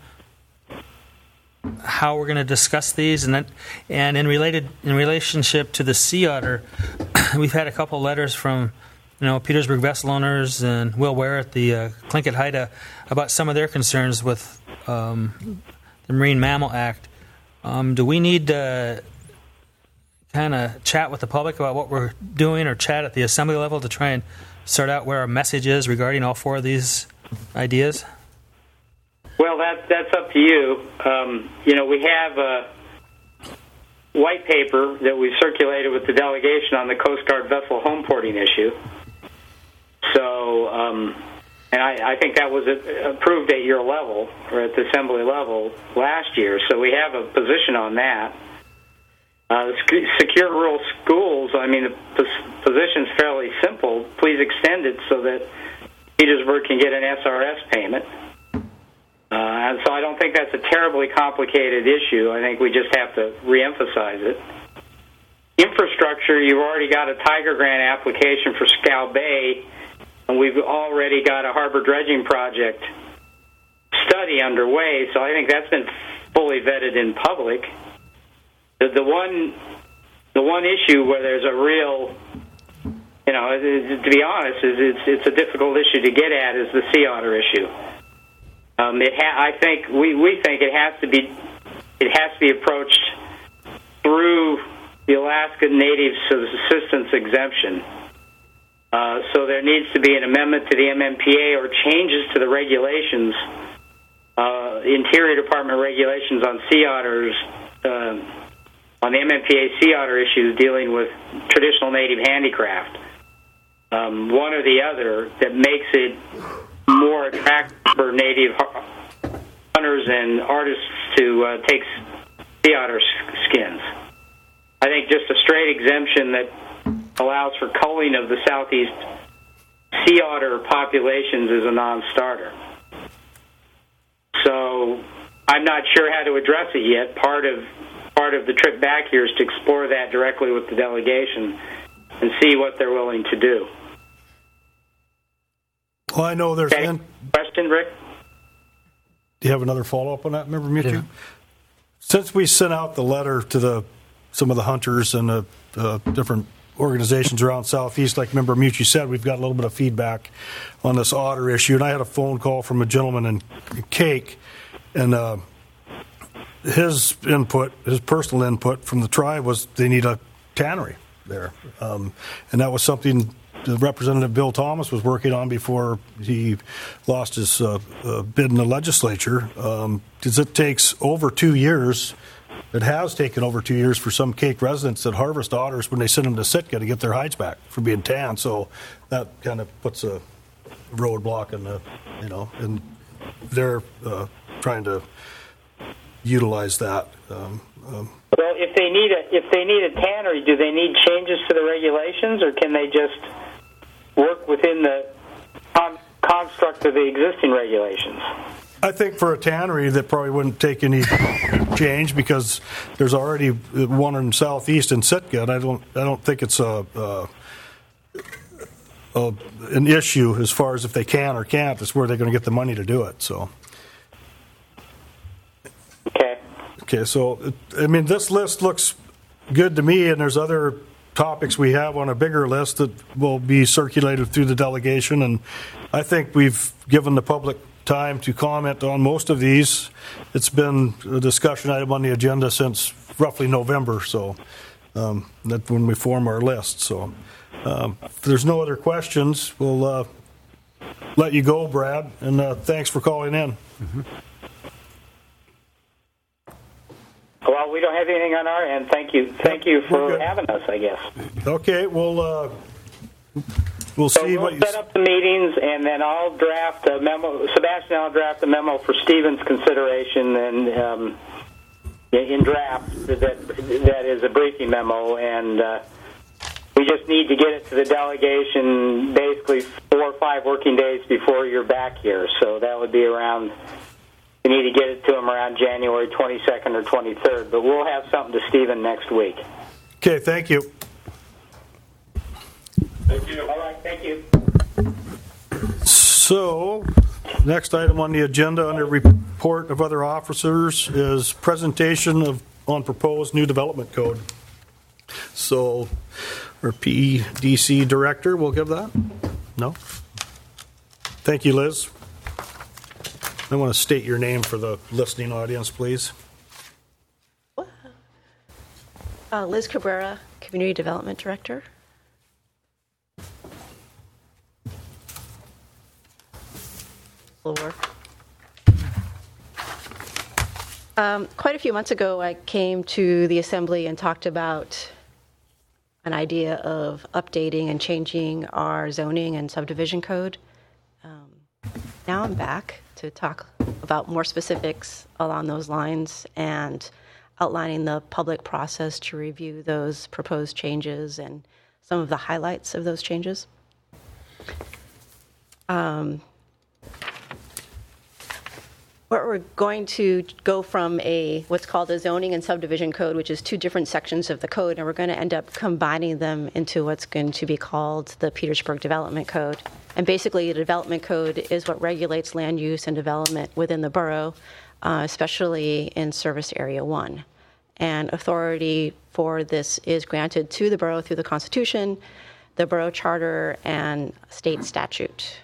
how we're going to discuss these? And then, and in related in relationship to the sea otter, we've had a couple letters from you know, Petersburg vessel owners and Will Ware at the uh, Tlingit Haida about some of their concerns with um, the Marine Mammal Act. Um, do we need to kind of chat with the public about what we're doing, or chat at the assembly level to try and sort out where our message is regarding all four of these ideas? Well, that, that's up to you. Um, you know, we have a white paper that we circulated with the delegation on the Coast Guard vessel home porting issue. So, um, and I, I think that was approved at your level, or at the assembly level last year. So we have a position on that. Uh, the secure rural schools, I mean, the position's fairly simple. Please extend it so that Petersburg can get an S R S payment. Uh, and so I don't think that's a terribly complicated issue. I think we just have to reemphasize it. Infrastructure, you've already got a Tiger Grant application for Scow Bay, and we've already got a harbor dredging project study underway, so I think that's been fully vetted in public. The, the one the one issue where there's a real, you know, to be honest, is it's, it's a difficult issue to get at is the sea otter issue. Um, it ha- I think we, we think it has to be it has to be approached through the Alaska Native Subsistence Exemption. Uh, so there needs to be an amendment to the M M P A or changes to the regulations, uh, Interior Department regulations on sea otters, uh, on the M M P A sea otter issues dealing with traditional native handicraft. Um, one or the other that makes it more attractive for native hunters and artists to uh, take sea otter skins. I think just a straight exemption that allows for culling of the southeast sea otter populations is a non-starter. So I'm not sure how to address it yet. Part of part of the trip back here is to explore that directly with the delegation and see what they're willing to do. Well, I know there's... Okay. An- Question, Rick? Do you have another follow-up on that, Member Mucci? Yeah. Since we sent out the letter to the some of the hunters and the uh, different organizations around Southeast, like Member Mucci said, we've got a little bit of feedback on this otter issue. And I had a phone call from a gentleman in Cake, and uh, his input, his personal input from the tribe was they need a tannery there. Um, and that was something the Representative Bill Thomas was working on before he lost his uh, uh, bid in the legislature. Um, because it takes over two years. It has taken over two years for some Cake residents that harvest otters when they send them to Sitka to get their hides back from being tanned. So that kind of puts a roadblock in the, you know, and they're uh, trying to utilize that. Um, um, Well, if they need a if they need a tannery, do they need changes to the regulations, or can they just work within the con- construct of the existing regulations? I think for a tannery, that probably wouldn't take any change because there's already one in Southeast in Sitka, and I don't I don't think it's a, a, a an issue as far as if they can or can't. It's where they're going to get the money to do it. So. Okay. Okay, so, I mean, this list looks good to me, and there's other topics we have on a bigger list that will be circulated through the delegation, and I think we've given the public time to comment on most of these. It's been a discussion item on the agenda since roughly November, so um, that's when we form our list. So um, if there's no other questions, we'll uh, let you go, Brad, and uh, thanks for calling in. Mm-hmm. Well, we don't have anything on our end. Thank you. Thank you for having us, I guess. Okay, we'll uh, we'll so see we'll what you set up the meetings, and then I'll draft a memo. Sebastian, I'll draft a memo for Stephen's consideration, and um, in draft that that is a briefing memo, and uh, we just need to get it to the delegation basically four or five working days before you're back here. So that would be around. We need to get it to him around January twenty-second or twenty-third, but we'll have something to Stephen next week. Okay, thank you. Thank you. All right, thank you. So, next item on the agenda under report of other officers is presentation of on proposed new development code. So, our P E D C director will give that? No? Thank you, Liz. I want to state your name for the listening audience, please. Uh, Liz Cabrera, Community Development Director. Floor. Um, quite a few months ago, I came to the Assembly and talked about an idea of updating and changing our zoning and subdivision code. Um, now I'm back to talk about more specifics along those lines and outlining the public process to review those proposed changes and some of the highlights of those changes. Um, we're going to go from a what's called a zoning and subdivision code, which is two different sections of the code, and we're going to end up combining them into what's going to be called the Petersburg Development Code. And basically, the development code is what regulates land use and development within the borough, uh, especially in Service Area one. And authority for this is granted to the borough through the Constitution, the borough charter, and state statute.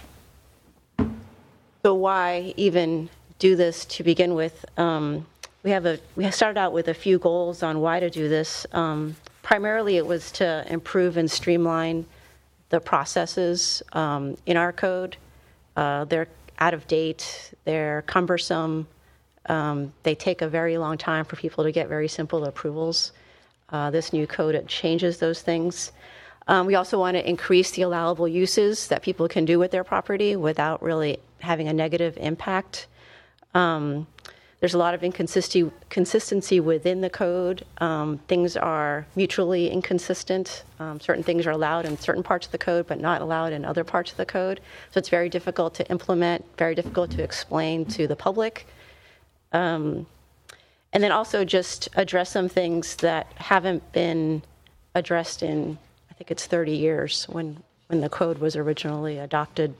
So why even do this to begin with? Um, we have a we started out with a few goals on why to do this. Um, primarily, it was to improve and streamline the processes um, in our code. Uh, they're out of date, they're cumbersome, um, they take a very long time for people to get very simple approvals. Uh, this new code, it changes those things. Um, we also want to increase the allowable uses that people can do with their property without really having a negative impact. Um, There's a lot of inconsistency consistency within the code. Um, things are mutually inconsistent. Um, certain things are allowed in certain parts of the code, but not allowed in other parts of the code. So it's very difficult to implement, very difficult to explain to the public. Um, and then also just address some things that haven't been addressed in, I think it's thirty years when, when the code was originally adopted.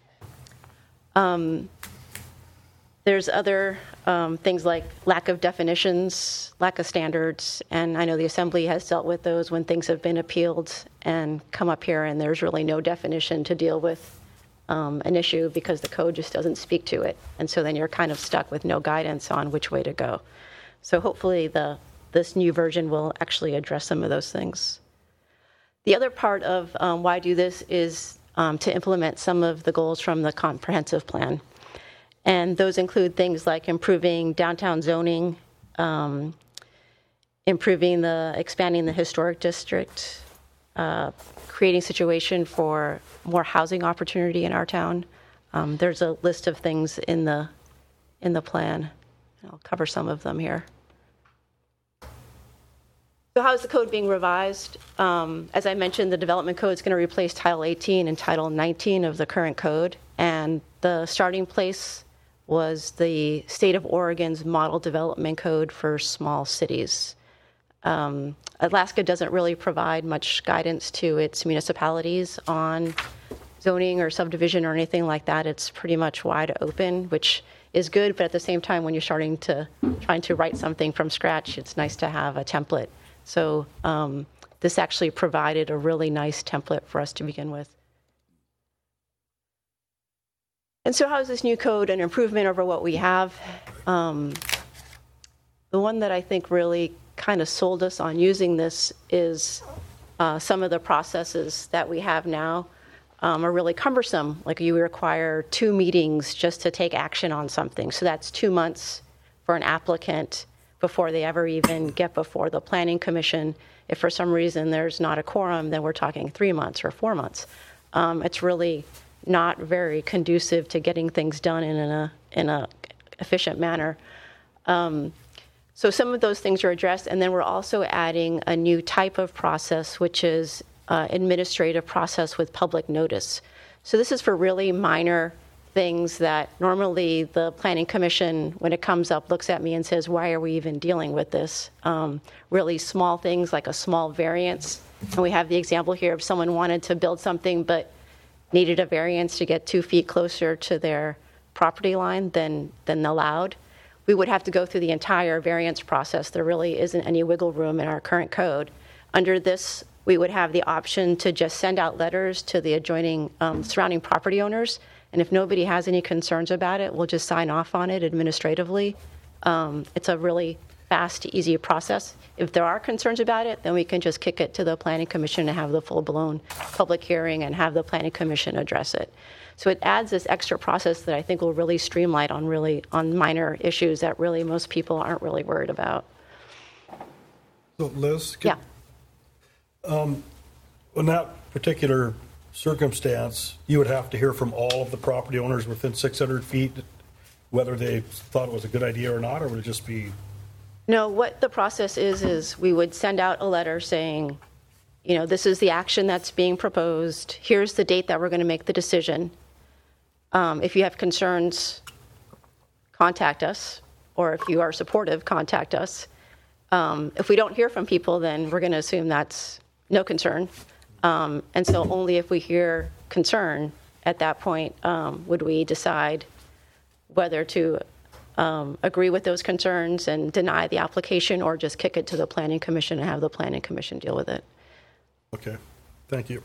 Um, There's other um, things like lack of definitions, lack of standards, and I know the Assembly has dealt with those when things have been appealed and come up here and there's really no definition to deal with um, an issue because the code just doesn't speak to it. And so then you're kind of stuck with no guidance on which way to go. So hopefully the this new version will actually address some of those things. The other part of um, why do this is um, to implement some of the goals from the comprehensive plan. And those include things like improving downtown zoning, um, improving the, expanding the historic district, uh, creating situation for more housing opportunity in our town. Um, there's a list of things in the, in the plan. I'll cover some of them here. So how is the code being revised? Um, as I mentioned, the development code is going to replace Title eighteen and Title nineteen of the current code, and the starting place was the state of Oregon's model development code for small cities. Um, Alaska doesn't really provide much guidance to its municipalities on zoning or subdivision or anything like that. It's pretty much wide open, which is good, but at the same time, when you're starting to trying to write something from scratch, it's nice to have a template. So um, this actually provided a really nice template for us to begin with. And so how is this new code an improvement over what we have? Um, the one that I think really kind of sold us on using this is uh, some of the processes that we have now um, are really cumbersome. Like you require two meetings just to take action on something. So that's two months for an applicant before they ever even get before the Planning Commission. If for some reason there's not a quorum, then we're talking three months or four months. Um, it's really not very conducive to getting things done in a in a efficient manner. Um, so some of those things are addressed, and then we're also adding a new type of process, which is uh, administrative process with public notice. So this is for really minor things that normally the Planning Commission, when it comes up, looks at me and says, why are we even dealing with this? Um, really small things like a small variance. And we have the example here of someone wanted to build something but needed a variance to get two feet closer to their property line than, than allowed. We would have to go through the entire variance process. There really isn't any wiggle room in our current code. Under this, we would have the option to just send out letters to the adjoining um, surrounding property owners. And if nobody has any concerns about it, we'll just sign off on it administratively. Um, it's a really fast, easy process. If there are concerns about it, then we can just kick it to the Planning Commission and have the full-blown public hearing and have the Planning Commission address it. So it adds this extra process that I think will really streamline on really on minor issues that really most people aren't really worried about. So Liz, yeah. Um, in that particular circumstance, you would have to hear from all of the property owners within six hundred feet, whether they thought it was a good idea or not, or would it just be? No, what the process is, is we would send out a letter saying, you know, this is the action that's being proposed. Here's the date that we're going to make the decision. Um, if you have concerns, contact us, or if you are supportive, contact us. Um, if we don't hear from people, then we're going to assume that's no concern. Um, and so only if we hear concern at that point um, would we decide whether to um, agree with those concerns and deny the application or just kick it to the Planning Commission and have the Planning Commission deal with it. Okay, thank you.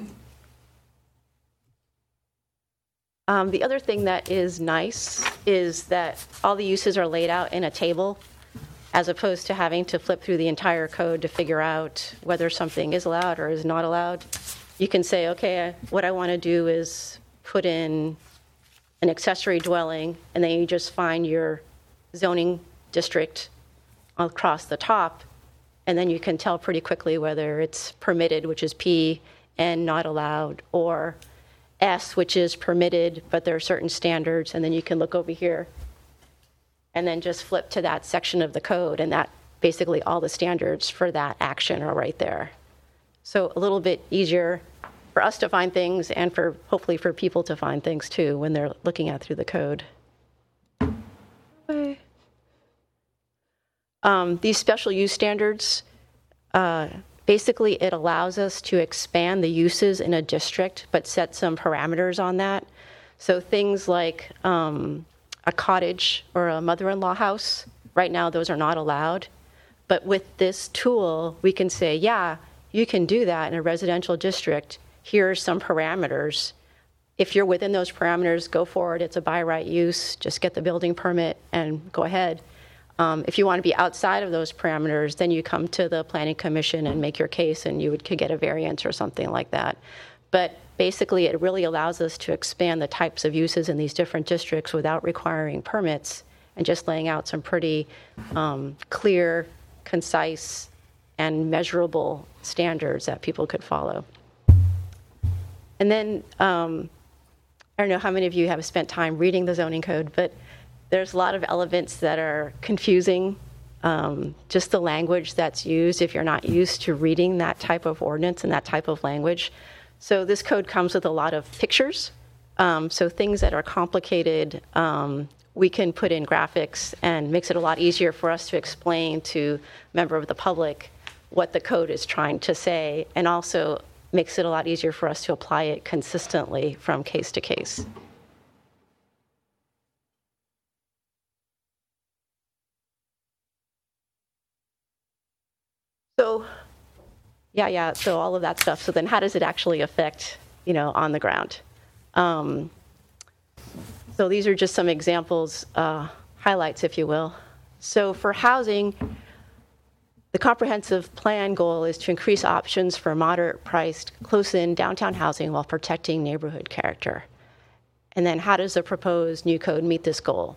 Um, the other thing that is nice is that all the uses are laid out in a table, as opposed to having to flip through the entire code to figure out whether something is allowed or is not allowed. You can say, okay, what I want to do is put in an accessory dwelling, and then you just find your zoning district across the top, and then you can tell pretty quickly whether it's permitted, which is P, and not allowed, or S, which is permitted, but there are certain standards, and then you can look over here and then just flip to that section of the code, and that basically all the standards for that action are right there. So a little bit easier for us to find things and for hopefully for people to find things too when they're looking at through the code. Okay. Um, these special use standards, uh, basically it allows us to expand the uses in a district but set some parameters on that. So things like um, a cottage or a mother-in-law house, right now those are not allowed. But with this tool, we can say, yeah, you can do that in a residential district. Here are some parameters. If you're within those parameters, go forward. It's a by right use. Just get the building permit and go ahead. Um, if you want to be outside of those parameters, then you come to the Planning Commission and make your case, and you would, could get a variance or something like that. But basically, it really allows us to expand the types of uses in these different districts without requiring permits and just laying out some pretty um, clear, concise, and measurable standards that people could follow. And then, um, I don't know how many of you have spent time reading the zoning code, but there's a lot of elements that are confusing um, just the language that's used if you're not used to reading that type of ordinance and that type of language. So this code comes with a lot of pictures. Um, so things that are complicated, um, we can put in graphics and makes it a lot easier for us to explain to a member of the public what the code is trying to say, and also makes it a lot easier for us to apply it consistently from case to case. So, yeah, yeah, so all of that stuff. So then how does it actually affect, you know, on the ground? Um, so these are just some examples, uh, highlights, if you will. So for housing, the comprehensive plan goal is to increase options for moderate-priced, close-in downtown housing while protecting neighborhood character. And then how does the proposed new code meet this goal?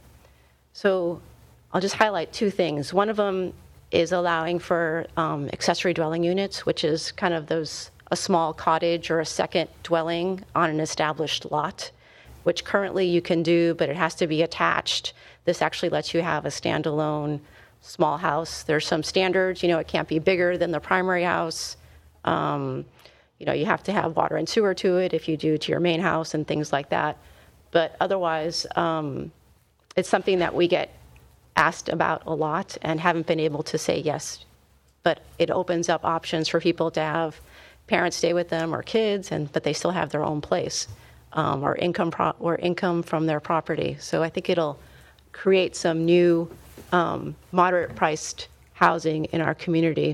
So I'll just highlight two things. One of them is allowing for um, accessory dwelling units, which is kind of those a small cottage or a second dwelling on an established lot, which currently you can do, but it has to be attached. This actually lets you have a standalone small house. There's some standards, you know, it can't be bigger than the primary house. Um, you know, you have to have water and sewer to it if you do to your main house and things like that. But otherwise, um, it's something that we get asked about a lot and haven't been able to say yes. But it opens up options for people to have parents stay with them or kids, and but they still have their own place um, or income pro- or income from their property. So I think it'll create some new um, moderate-priced housing in our community.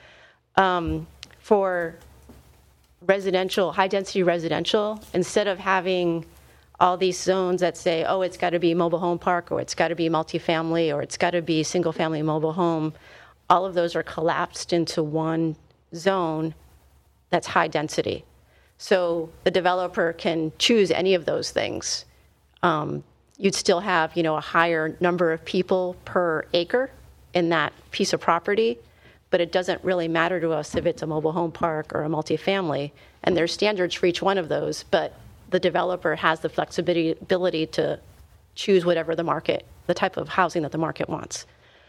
Um, for residential, high-density residential, instead of having all these zones that say, oh, it's got to be mobile home park, or it's got to be multifamily, or it's got to be single-family mobile home, all of those are collapsed into one zone that's high density. So the developer can choose any of those things. Um, you'd still have, you know, a higher number of people per acre in that piece of property, but it doesn't really matter to us if it's a mobile home park or a multifamily. And there's standards for each one of those, but the developer has the flexibility ability to choose whatever the market, the type of housing that the market wants.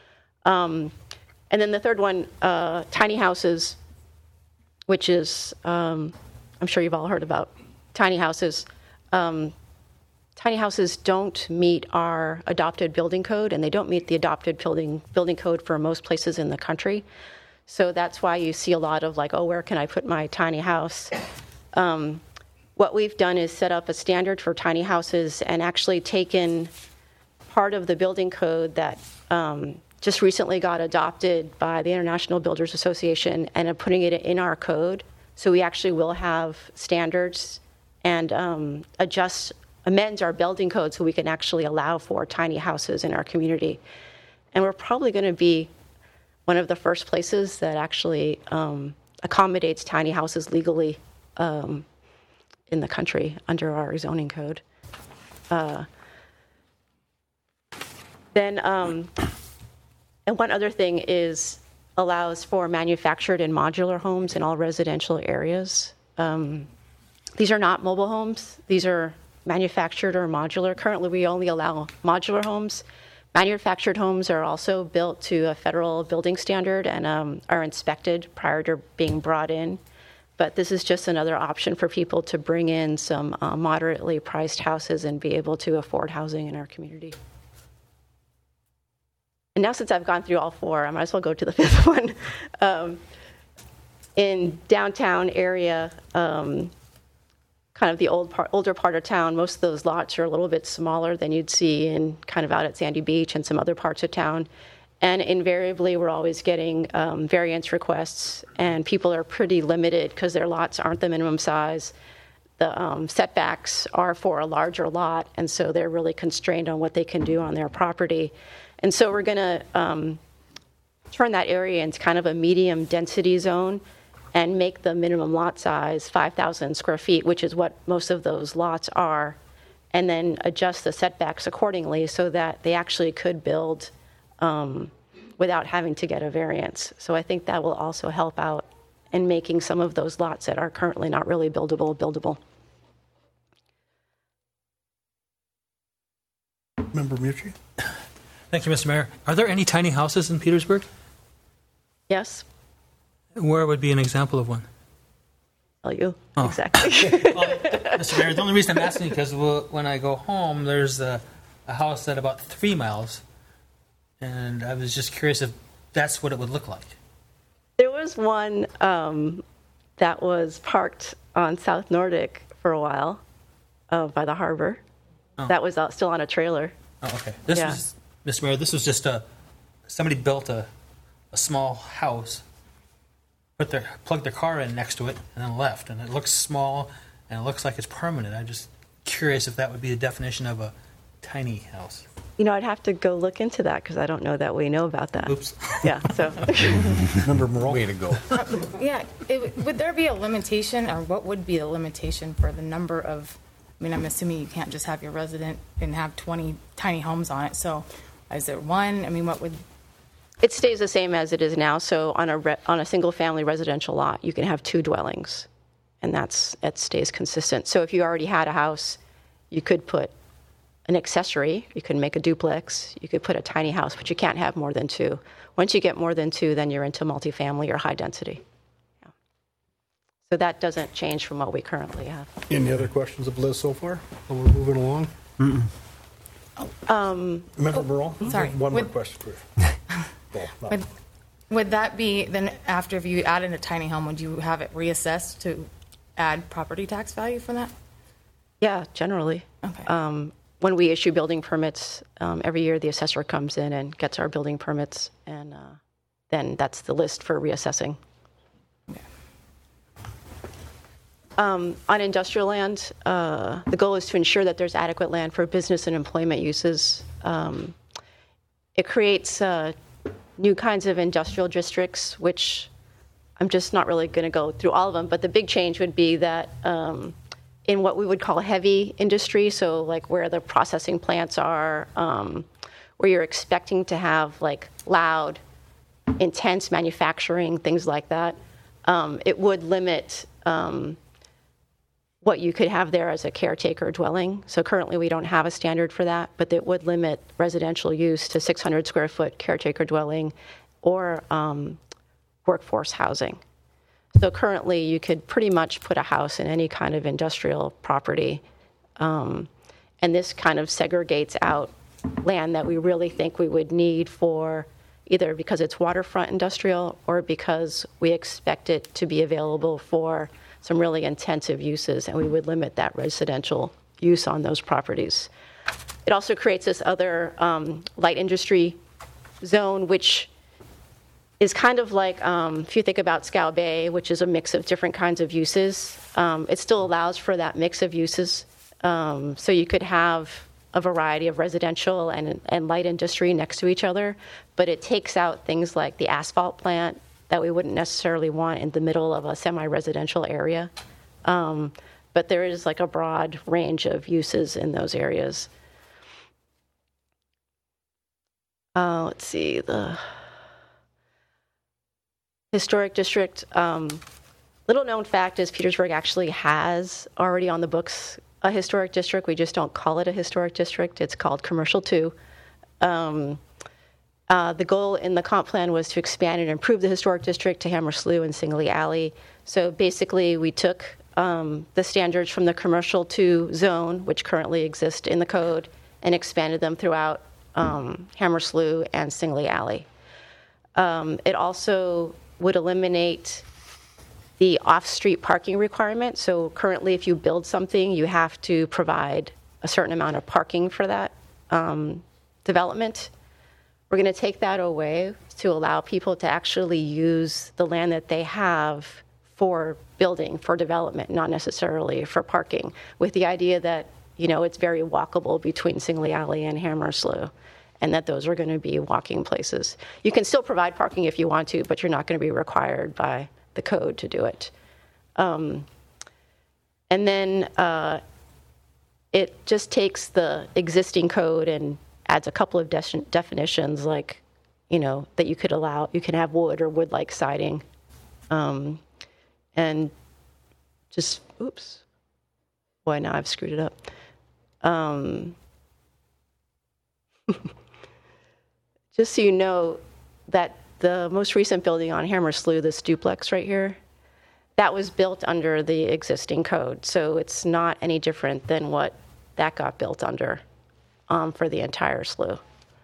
Um, and then the third one, uh, tiny houses, which is, um, I'm sure you've all heard about tiny houses. Um, tiny houses don't meet our adopted building code, and they don't meet the adopted building building code for most places in the country. So that's why you see a lot of like, oh, where can I put my tiny house? Um, what we've done is set up a standard for tiny houses and actually taken part of the building code that um, just recently got adopted by the International Builders Association and are putting it in our code. So we actually will have standards and um, adjust, amend our building code so we can actually allow for tiny houses in our community. And we're probably going to be one of the first places that actually um, accommodates tiny houses legally um, in the country under our zoning code. Uh, then, um, and one other thing is allows for manufactured and modular homes in all residential areas. Um, these are not mobile homes. These are manufactured or modular. Currently, we only allow modular homes. Manufactured homes are also built to a federal building standard and um, are inspected prior to being brought in. But this is just another option for people to bring in some uh, moderately priced houses and be able to afford housing in our community. And now since I've gone through all four, I might as well go to the fifth one. Um, in downtown area, um, kind of the old part, older part of town, most of those lots are a little bit smaller than you'd see in kind of out at Sandy Beach and some other parts of town. And invariably, we're always getting um, variance requests, and people are pretty limited because their lots aren't the minimum size. The um, setbacks are for a larger lot, and so they're really constrained on what they can do on their property. And so we're going to um, turn that area into kind of a medium density zone and make the minimum lot size five thousand square feet, which is what most of those lots are, and then adjust the setbacks accordingly so that they actually could build um, without having to get a variance. So I think that will also help out in making some of those lots that are currently not really buildable, buildable. Member Mucci? Thank you, Mister Mayor. Are there any tiny houses in Petersburg? Yes, Where would be an example of one? tell you Oh. exactly. Mister Mayor, the only reason I'm asking because when I go home, there's a, a house at about three miles, and I was just curious if that's what it would look like. There was one um, that was parked on South Nordic for a while uh, by the harbor. Oh. That was uh, still on a trailer. Oh, okay. This Yeah. was, Mister Mayor, this was just a, somebody built a, a small house, put their, plugged their car in next to it, and then left. And it looks small, and it looks like it's permanent. I'm just curious if that would be the definition of a tiny house. You know, I'd have to go look into that because I don't know that we know about that. Oops. Yeah, so. Member Morrell? Way to go. Yeah, it, would there be a limitation, or what would be the limitation for the number of, I mean, I'm assuming you can't just have your resident and have twenty tiny homes on it, so is there one? I mean, what would, It stays the same as it is now. So on a re- on a single-family residential lot, you can have two dwellings, and that's it stays consistent. So if you already had a house, you could put an accessory. You could make a duplex. You could put a tiny house, but you can't have more than two. Once you get more than two, then you're into multifamily or high density. Yeah. So that doesn't change from what we currently have. Any other questions of Liz so far? While we're moving along. Um, Member Morrell? sorry. One more Would- question for you. Well, not- would, would that be, then after if you added a tiny home, would you have it reassessed to add property tax value for that? Yeah, generally. Okay. Um, when we issue building permits, um, every year the assessor comes in and gets our building permits, and uh, then that's the list for reassessing. Um, on industrial land, uh, the goal is to ensure that there's adequate land for business and employment uses. Um, it creates uh, new kinds of industrial districts, which I'm just not really going to go through all of them, but the big change would be that um, in what we would call heavy industry, so like where the processing plants are, um, where you're expecting to have like loud, intense manufacturing, things like that, um, it would limit um, what you could have there as a caretaker dwelling. So currently we don't have a standard for that, but it would limit residential use to six hundred square foot caretaker dwelling or um, workforce housing. So currently you could pretty much put a house in any kind of industrial property. Um, and this kind of segregates out land that we really think we would need for either because it's waterfront industrial or because we expect it to be available for some really intensive uses, and we would limit that residential use on those properties. It also creates this other um, light industry zone, which is kind of like, um, if you think about Scow Bay, which is a mix of different kinds of uses, um, it still allows for that mix of uses. Um, so you could have a variety of residential and, and light industry next to each other, but it takes out things like the asphalt plant that we wouldn't necessarily want in the middle of a semi-residential area. Um, but there is like a broad range of uses in those areas. Uh, let's see, the historic district. Um, little known fact is Petersburg actually has already on the books a historic district. We just don't call it a historic district. It's called Commercial two. Um, Uh, the goal in the comp plan was to expand and improve the historic district to Hammer Slough and Singley Alley. So basically, we took um, the standards from the Commercial two zone, which currently exist in the code, and expanded them throughout um, Hammer Slough and Singley Alley. Um, it also would eliminate the off-street parking requirement. So currently, if you build something, you have to provide a certain amount of parking for that um, development. We're going to take that away to allow people to actually use the land that they have for building, for development, not necessarily for parking, with the idea that, you know, it's very walkable between Singley Alley and Hammer Slough, and that those are going to be walking places. You can still provide parking if you want to, but you're not going to be required by the code to do it. Um, and then uh, it just takes the existing code and adds a couple of de- definitions, like, you know, that you could allow, you can have wood or wood-like siding. Um, and just, oops. Boy, now I've screwed it up. Um, just so you know, that the most recent building on Hammer Slough, this duplex right here, that was built under the existing code. So it's not any different than what that got built under um, for the entire slough.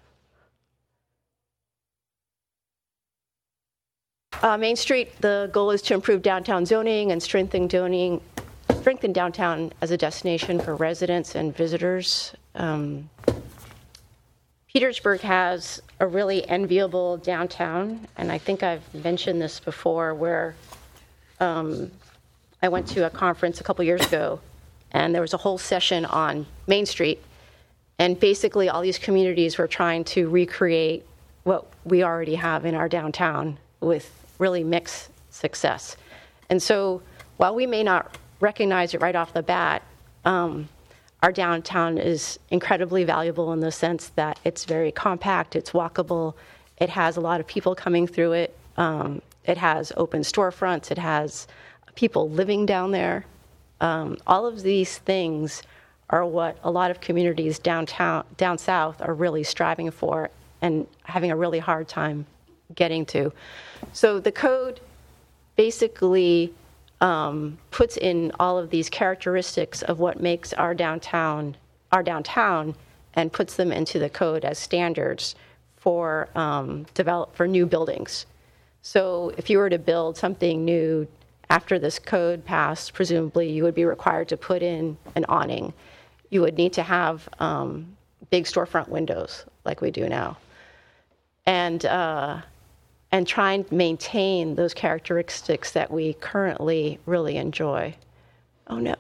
Uh, Main Street, the goal is to improve downtown zoning and strengthen zoning, strengthen downtown as a destination for residents and visitors. Um, Petersburg has a really enviable downtown, and I think I've mentioned this before, where um, I went to a conference a couple years ago, and there was a whole session on Main Street, and basically all these communities were trying to recreate what we already have in our downtown with really mixed success. And so while we may not recognize it right off the bat, um, our downtown is incredibly valuable in the sense that it's very compact, it's walkable, it has a lot of people coming through it, um, it has open storefronts, it has people living down there. Um, all of these things are what a lot of communities downtown, down south are really striving for and having a really hard time getting to. So the code basically um, puts in all of these characteristics of what makes our downtown our downtown and puts them into the code as standards for um, develop for new buildings. So if you were to build something new after this code passed, presumably you would be required to put in an awning. You would need to have um, big storefront windows like we do now. And uh, and try and maintain those characteristics that we currently really enjoy. Oh no.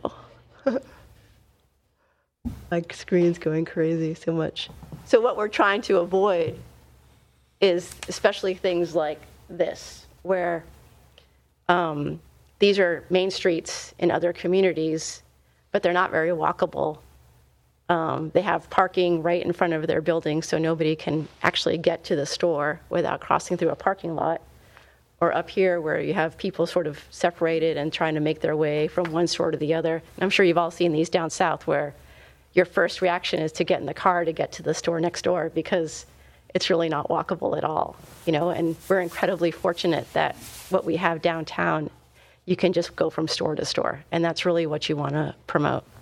My screen's going crazy so much. So what we're trying to avoid is especially things like this, where um, these are main streets in other communities, but they're not very walkable. Um, they have parking right in front of their building, so nobody can actually get to the store without crossing through a parking lot. Or up here, where you have people sort of separated and trying to make their way from one store to the other. And I'm sure you've all seen these down south, where your first reaction is to get in the car to get to the store next door because it's really not walkable at all. You know, and we're incredibly fortunate that what we have downtown, you can just go from store to store, and that's really what you want to promote.